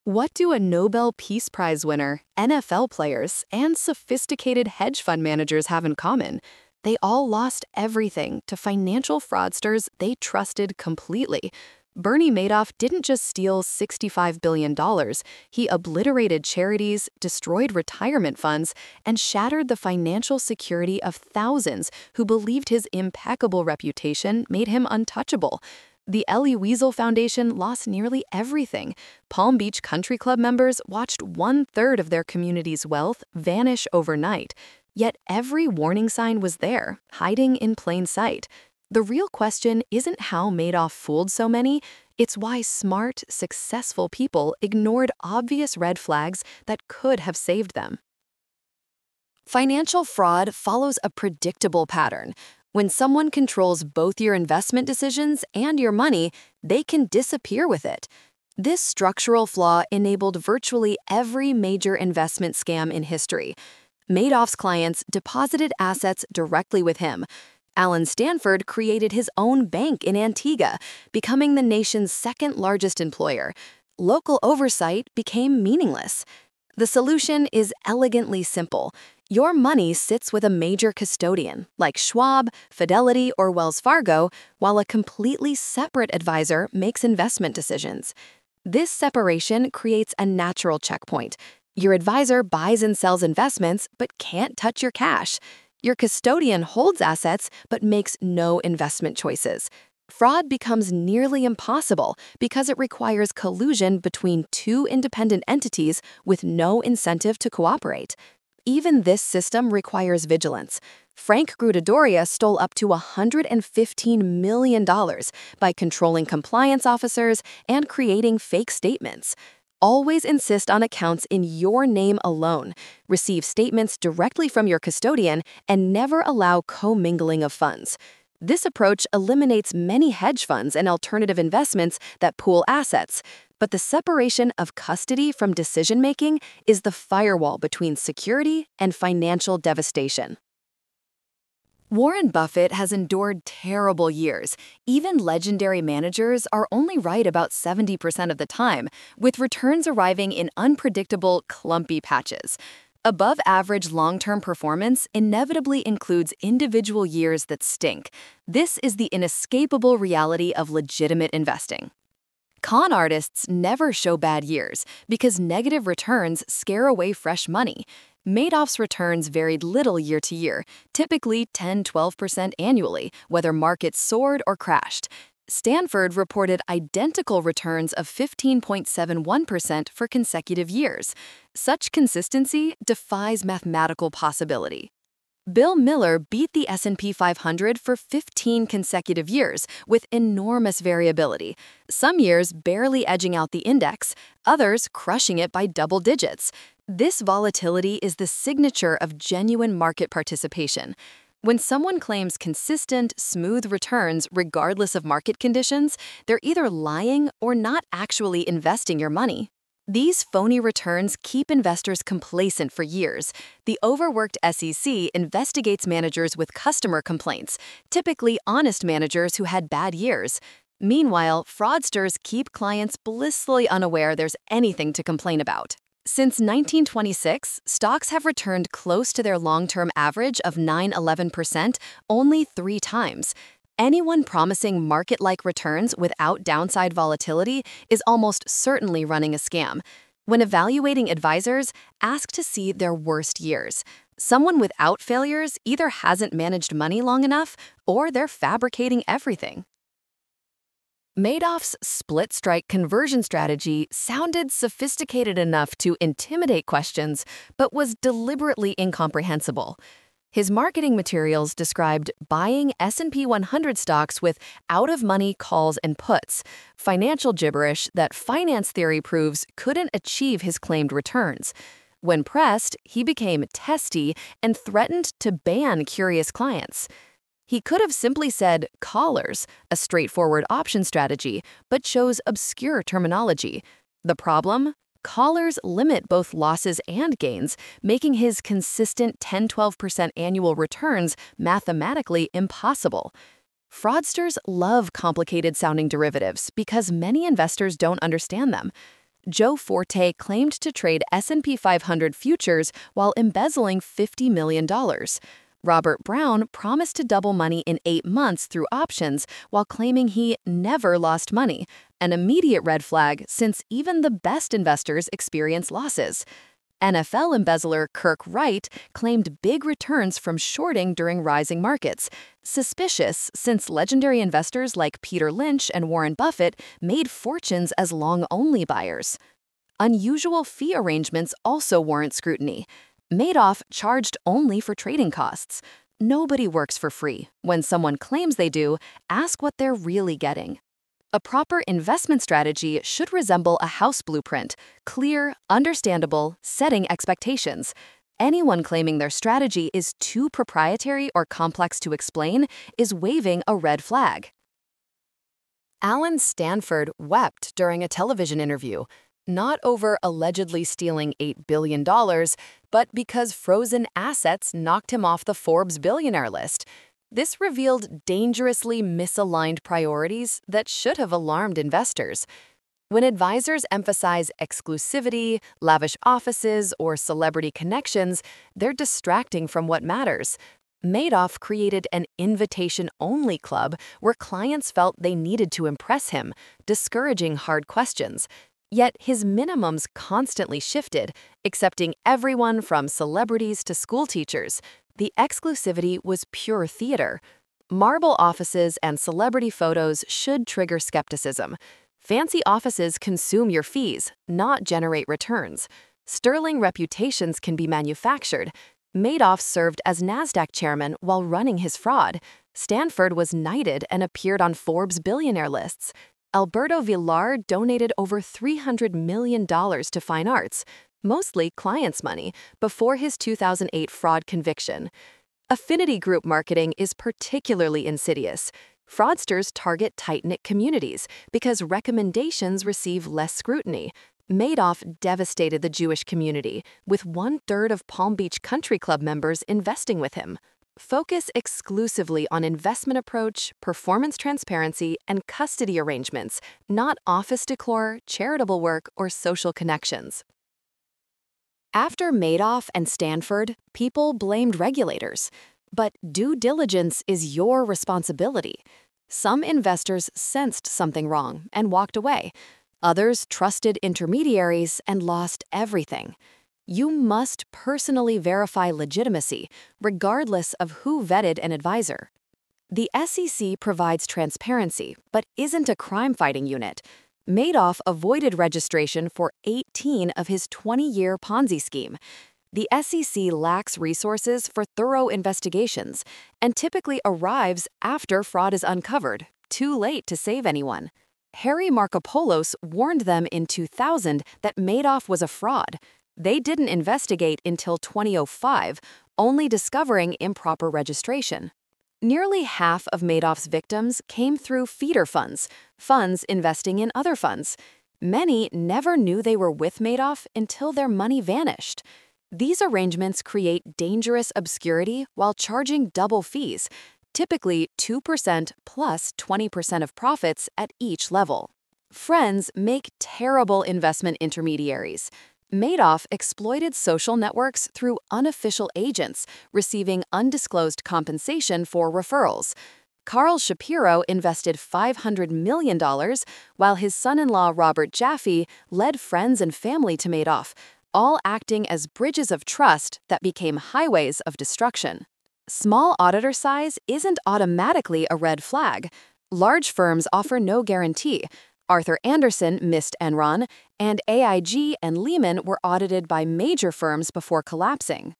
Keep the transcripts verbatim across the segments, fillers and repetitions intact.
What do a Nobel Peace Prize winner, N F L players, and sophisticated hedge fund managers have in common? They all lost everything to financial fraudsters they trusted completely. Bernie Madoff didn't just steal sixty-five billion dollars, he obliterated charities, destroyed retirement funds, and shattered the financial security of thousands who believed his impeccable reputation made him untouchable. The Elie Wiesel Foundation lost nearly everything. Palm Beach Country Club members watched one-third of their community's wealth vanish overnight. Yet every warning sign was there, hiding in plain sight. The real question isn't how Madoff fooled so many, it's why smart, successful people ignored obvious red flags that could have saved them. Financial fraud follows a predictable pattern. When someone controls both your investment decisions and your money, they can disappear with it. This structural flaw enabled virtually every major investment scam in history. Madoff's clients deposited assets directly with him. Alan Stanford created his own bank in Antigua, becoming the nation's second largest employer. Local oversight became meaningless. The solution is elegantly simple. Your money sits with a major custodian, like Schwab, Fidelity, or Wells Fargo, while a completely separate advisor makes investment decisions. This separation creates a natural checkpoint. Your advisor buys and sells investments, but can't touch your cash. Your custodian holds assets, but makes no investment choices. Fraud becomes nearly impossible because it requires collusion between two independent entities with no incentive to cooperate. Even this system requires vigilance. Frank Grudedoria stole up to one hundred fifteen million dollars by controlling compliance officers and creating fake statements. Always insist on accounts in your name alone. Receive statements directly from your custodian and never allow commingling of funds. This approach eliminates many hedge funds and alternative investments that pool assets, but the separation of custody from decision-making is the firewall between security and financial devastation. Warren Buffett has endured terrible years. Even legendary managers are only right about seventy percent of the time, with returns arriving in unpredictable, clumpy patches. Above-average long-term performance inevitably includes individual years that stink. This is the inescapable reality of legitimate investing. Con artists never show bad years because negative returns scare away fresh money. Madoff's returns varied little year to year, typically ten to twelve percent annually, whether markets soared or crashed. Stanford reported identical returns of fifteen point seven one percent for consecutive years. Such consistency defies mathematical possibility. Bill Miller beat the S and P five hundred for fifteen consecutive years with enormous variability, some years barely edging out the index, others crushing it by double digits. This volatility is the signature of genuine market participation. When someone claims consistent, smooth returns regardless of market conditions, they're either lying or not actually investing your money. These phony returns keep investors complacent for years. The overworked S E C investigates managers with customer complaints, typically honest managers who had bad years. Meanwhile, fraudsters keep clients blissfully unaware there's anything to complain about. Since nineteen twenty-six, stocks have returned close to their long-term average of nine to eleven percent only three times. Anyone promising market-like returns without downside volatility is almost certainly running a scam. When evaluating advisors, ask to see their worst years. Someone without failures either hasn't managed money long enough or they're fabricating everything. Madoff's split-strike conversion strategy sounded sophisticated enough to intimidate questions, but was deliberately incomprehensible. His marketing materials described buying S and P one hundred stocks with out-of-money calls and puts, financial gibberish that finance theory proves couldn't achieve his claimed returns. When pressed, he became testy and threatened to ban curious clients. He could have simply said callers, a straightforward option strategy, but chose obscure terminology. The problem? Callers limit both losses and gains, making his consistent ten to twelve percent annual returns mathematically impossible. Fraudsters love complicated-sounding derivatives because many investors don't understand them. Joe Forte claimed to trade S and P five hundred futures while embezzling fifty million dollars. Robert Brown promised to double money in eight months through options while claiming he never lost money, an immediate red flag since even the best investors experience losses. N F L embezzler Kirk Wright claimed big returns from shorting during rising markets, suspicious since legendary investors like Peter Lynch and Warren Buffett made fortunes as long-only buyers. Unusual fee arrangements also warrant scrutiny. Madoff charged only for trading costs. Nobody works for free. When someone claims they do, ask what they're really getting. A proper investment strategy should resemble a house blueprint, clear, understandable, setting expectations. Anyone claiming their strategy is too proprietary or complex to explain is waving a red flag. Alan Stanford wept during a television interview, not over allegedly stealing eight billion dollars, but because frozen assets knocked him off the Forbes billionaire list. This revealed dangerously misaligned priorities that should have alarmed investors. When advisors emphasize exclusivity, lavish offices, or celebrity connections, they're distracting from what matters. Madoff created an invitation-only club where clients felt they needed to impress him, discouraging hard questions. Yet his minimums constantly shifted, accepting everyone from celebrities to school teachers. The exclusivity was pure theater. Marble offices and celebrity photos should trigger skepticism. Fancy offices consume your fees, not generate returns. Sterling reputations can be manufactured. Madoff served as NASDAQ chairman while running his fraud. Stanford was knighted and appeared on Forbes billionaire lists. Alberto Villar donated over three hundred million dollars to fine arts, mostly clients' money, before his two thousand eight fraud conviction. Affinity group marketing is particularly insidious. Fraudsters target tight-knit communities because recommendations receive less scrutiny. Madoff devastated the Jewish community, with one-third of Palm Beach Country Club members investing with him. Focus exclusively on investment approach, performance transparency, and custody arrangements, not office decor, charitable work, or social connections. After Madoff and Stanford, people blamed regulators. But due diligence is your responsibility. Some investors sensed something wrong and walked away. Others trusted intermediaries and lost everything. You must personally verify legitimacy, regardless of who vetted an advisor. The S E C provides transparency, but isn't a crime-fighting unit. Madoff avoided registration for eighteen of his twenty-year Ponzi scheme. The S E C lacks resources for thorough investigations and typically arrives after fraud is uncovered, too late to save anyone. Harry Markopolos warned them in two thousand that Madoff was a fraud. They didn't investigate until twenty oh five, only discovering improper registration. Nearly half of Madoff's victims came through feeder funds, funds investing in other funds. Many never knew they were with Madoff until their money vanished. These arrangements create dangerous obscurity while charging double fees, typically two percent plus twenty percent of profits at each level. Friends make terrible investment intermediaries. Madoff exploited social networks through unofficial agents, receiving undisclosed compensation for referrals. Carl Shapiro invested five hundred million dollars, while his son-in-law Robert Jaffe led friends and family to Madoff, all acting as bridges of trust that became highways of destruction. Small auditor size isn't automatically a red flag. Large firms offer no guarantee. Arthur Andersen missed Enron, and A I G and Lehman were audited by major firms before collapsing.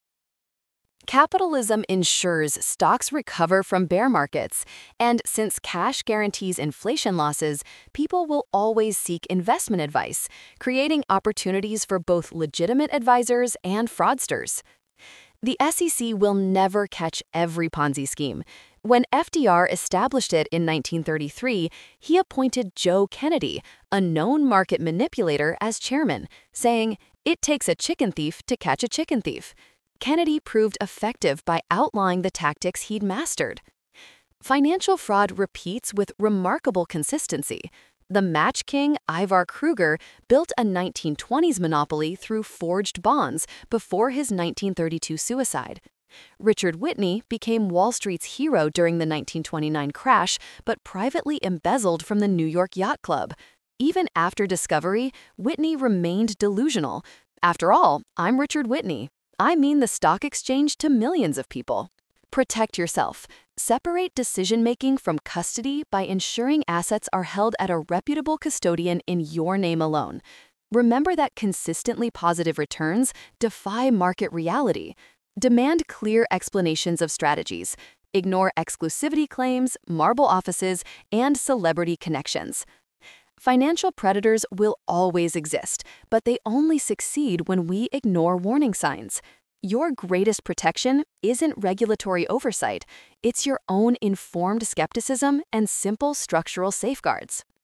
Capitalism ensures stocks recover from bear markets, and since cash guarantees inflation losses, people will always seek investment advice, creating opportunities for both legitimate advisors and fraudsters. The S E C will never catch every Ponzi scheme. When F D R established it in nineteen thirty-three, he appointed Joe Kennedy, a known market manipulator, as chairman, saying, "It takes a chicken thief to catch a chicken thief." Kennedy proved effective by outlining the tactics he'd mastered. Financial fraud repeats with remarkable consistency. The Match King, Ivar Kruger, built a nineteen twenties monopoly through forged bonds before his nineteen thirty-two suicide. Richard Whitney became Wall Street's hero during the nineteen twenty-nine crash, but privately embezzled from the New York Yacht Club. Even after discovery, Whitney remained delusional. After all, I'm Richard Whitney. I mean the stock exchange to millions of people. Protect yourself. Separate decision-making from custody by ensuring assets are held at a reputable custodian in your name alone. Remember that consistently positive returns defy market reality. Demand clear explanations of strategies. Ignore exclusivity claims, marble offices, and celebrity connections. Financial predators will always exist, but they only succeed when we ignore warning signs. Your greatest protection isn't regulatory oversight, it's your own informed skepticism and simple structural safeguards.